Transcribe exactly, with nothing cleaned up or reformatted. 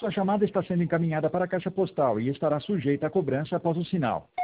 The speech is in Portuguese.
Sua chamada está sendo encaminhada para a caixa postal e estará sujeita a cobrança após o sinal.